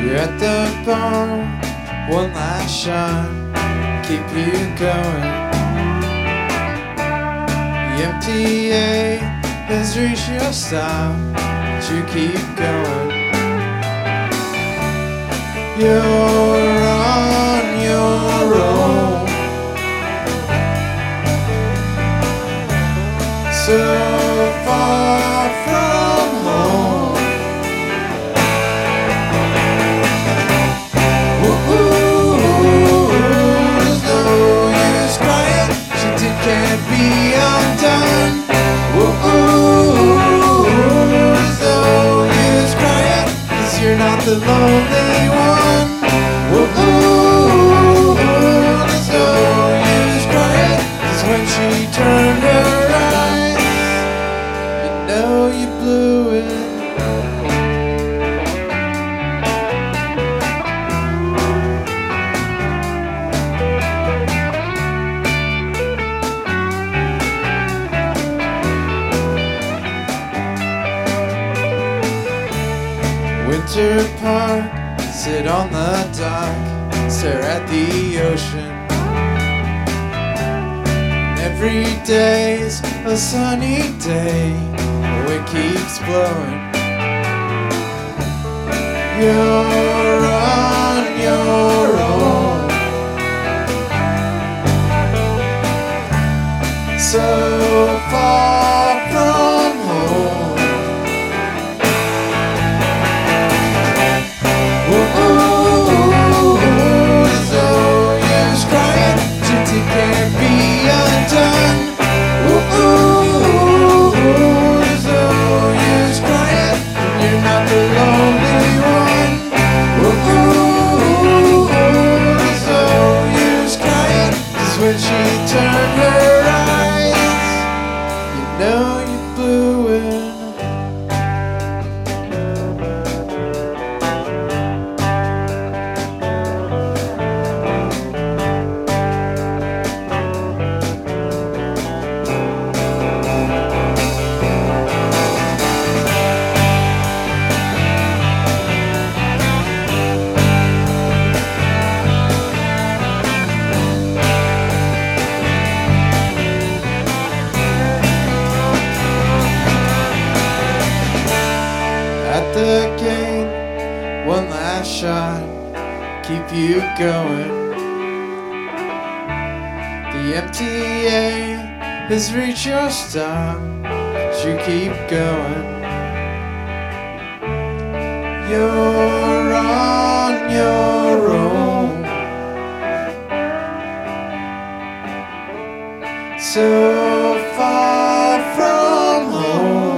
You're at the bar, one last shot, keep you going. The MTA has reached your stop, but you keep going. You're on your own, so far from home. There's no use crying, shit it can't be undone. There's no use crying, 'cause you're not the lonely one. There's no use crying, 'cause when she turned her eyes, you know you blew it. Winter Park, sit on the dock, stare at the ocean. Every day's a sunny day, the wind keeps blowing. You're on your own, so far from home. There's no use crying, shit it can't be undone. There's no use crying, you're not the lonely one. There's no use crying, 'cause when she turned her eyes, you know you blew it. At the gate, one last shot, keep you going. The MTA has reached your stop, but you keep going. You're on your own, so far from home.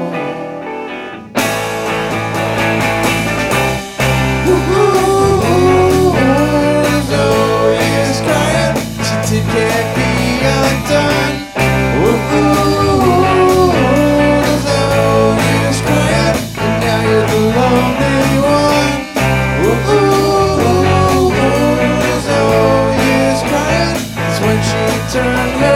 It can't be undone. There's no use crying, and now you're the lonely one. There's no use crying, 'cause when she turned her